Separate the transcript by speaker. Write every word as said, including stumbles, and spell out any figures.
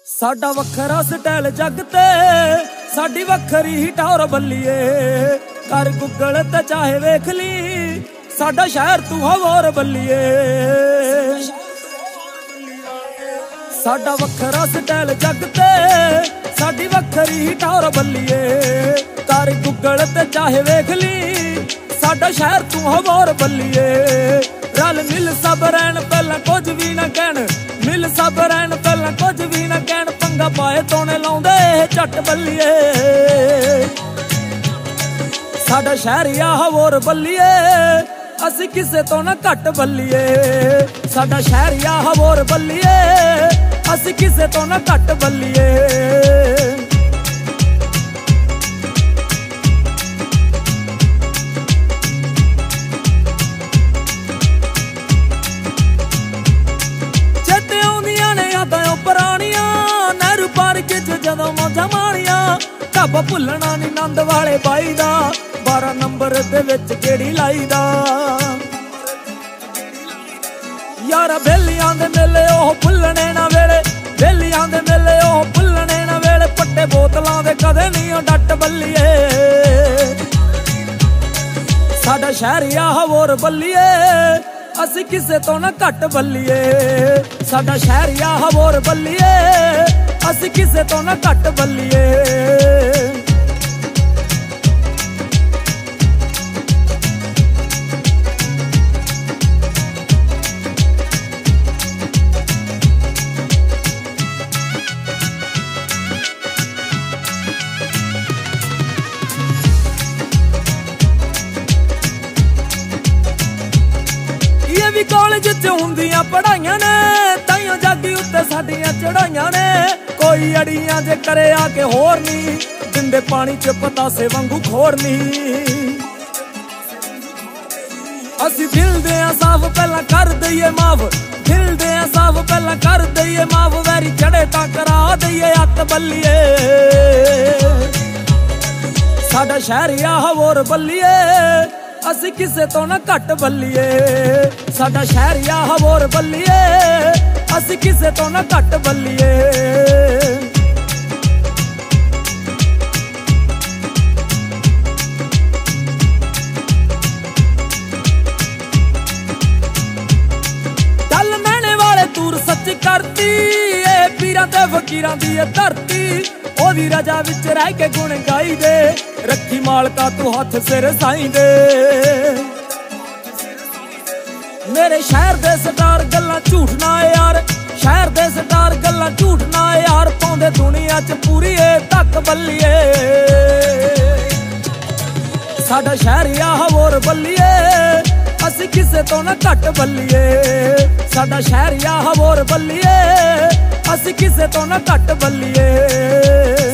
Speaker 1: साडा वखरा स्टाइल जग ते साडी वखरी ही टौर बल्लीए। कर गूगल ते चाहे वेख ली साडा शहर तू होर बल्लीए। साडा वखरा स्टाइल जग ते साडी वखरी ही टौर बल्लीए। कर गूगल ते चाहे वेख ली साडा शहर तू होर बल्लीए। रल मिल सब रहन पहला कुछ भी ना कहन, मिल सब रहन पहला कुछ भी ना कहन। पंगा पाए तोने लाउंदे झट बल्लीए। साडा शहर आ होर बल्लीए, असी किसे तो ना घट बल्लीए। साडा शहर आ होर बल्लीए, असी किसे तो ना घट बल्लीए। ਜਦੋਂ ਮੌਜਾਂ ਮਾਣੀਆਂ ਢਾਬਾ ਭੁੱਲਣਾ ਨੀ ਨੰਦ ਵਾਲੇ ਬਾਈ ਦਾ। ਬਾਰਾਂ ਨੰਬਰ ਦੇ ਵਿੱਚ ਕਿਹੜੀ ਲਾਈ ਦਾ ਯਾਰਾ। ਬੇਲੀਆਂ ਦੇ ਮੇਲੇ ਉਹ ਭੁੱਲਣੇ ਨਾ ਵੇਲੇ, ਬੇਲੀਆਂ ਦੇ ਮੇਲੇ ਉਹ ਭੁੱਲਣੇ ਨਾ ਵੇਲੇ। ਪੱਟੇ ਬੋਤਲਾਂ ਦੇ ਕਦੇ ਨਹੀਂ ਉਹ ਡੱਟ ਬੱਲੀਏ। ਸਾਡਾ ਸ਼ਹਿਰ ਆ ਹੋਰ ਬੱਲੀਏ, ਅਸੀਂ ਕਿਸੇ ਤੋਂ ਨਾ ਘੱਟ ਬੱਲੀਏ। ਸਾਡਾ ਸ਼ਹਿਰ ਆ ਹੋਰ ਬੱਲੀਏ, ਅਸੀਂ ਕਿਸੇ ਤੋਂ ਨਾ ਘੱਟ ਬੱਲੀਏ। ਇਹ ਵੀ ਕਾਲਜ ਚ ਹੁੰਦੀਆਂ ਪੜਾਈਆਂ ਨੇ, ਤਾਈਓ ਜਾਗੀ ਉੱਤੇ ਸਾਡੀਆਂ ਚੜਾਈਆਂ ਨੇ। ਕੋਈ ਅੜੀਆਂ ਜੇ ਕਰੇ ਆ ਕੇ ਹੋਰ ਨੀ, ਦਿੰਦੇ ਪਾਣੀ ਚ ਪਤਾਸੇ ਵਾਂਗੂ ਖੋਰ ਨੀ। ਅਸੀਂ ਦਿਲ ਦੇ ਆ ਸਾਫ ਪਹਿਲਾਂ ਕਰ ਦਈਏ ਮਾਫ, ਦਿਲ ਦੇ ਆ ਸਾਫ ਪਹਿਲਾਂ ਕਰ ਦਈਏ ਮਾਫ। ਵੈਰੀ ਚੜੇ ਤਾਂ ਕਰਾ ਦਈਏ ਹੱਥ ਬੱਲੀਏ। ਸਾਡਾ ਸ਼ਹਿਰ ਆ ਹੋਰ ਬੱਲੀਏ, ਅਸੀਂ ਕਿਸੇ ਤੋਂ ਨਾ ਘੱਟ ਬੱਲੀਏ। ਸਾਡਾ ਸ਼ਹਿਰ ਆ ਹੋਰ ਬੱਲੀਏ, ਅਸੀਂ ਕਿਸੇ ਤੋਂ ਨਾ ਘੱਟ ਬੱਲੀਏ। ਚੱਲ ਮਹਿਣੇ ਵਾਲੇ ਤੂਰ ਸੱਚ ਕਰਤੀ, ਏ ਪੀਰਾਂ ਤੇ ਫਕੀਰਾਂ ਦੀ ਇਹ ਧਰਤੀ। ਉਹਦੀ ਰਜਾ ਵਿੱਚ ਰਹਿ ਕੇ ਗੁਣ ਗਾਈ ਦੇ, ਰੱਖੀ ਮਾਲਕਾ ਤੂੰ ਹੱਥ ਸਿਰ ਸਾਈਂ ਦੇ। ਮੇਰੇ ਸ਼ਹਿਰ ਦੇ ਸਟਾਰ ਗੱਲਾਂ ਝੂਠ ਨਾ ਯਾਰ, ਸ਼ਹਿਰ ਦੇ ਸਟਾਰ ਗੱਲਾਂ ਝੂਠ ਨਾ ਯਾਰ। ਪਾਉਂਦੇ ਦੁਨੀਆ ਚ ਪੂਰੀ ਏ ਤੱਕ ਬੱਲੀਏ। ਸਾਡਾ ਸ਼ਹਿਰ ਆ ਹੋਰ ਬੱਲੀਏ, ਅਸੀਂ ਕਿਸੇ ਤੋਂ ਨਾ ਘੱਟ ਬੱਲੀਏ। ਸਾਡਾ ਸ਼ਹਿਰ ਆ ਹੋਰ ਬੱਲੀਏ, ਅਸੀਂ ਕਿਸੇ ਤੋਂ ਨਾ ਘੱਟ ਬੱਲੀਏ।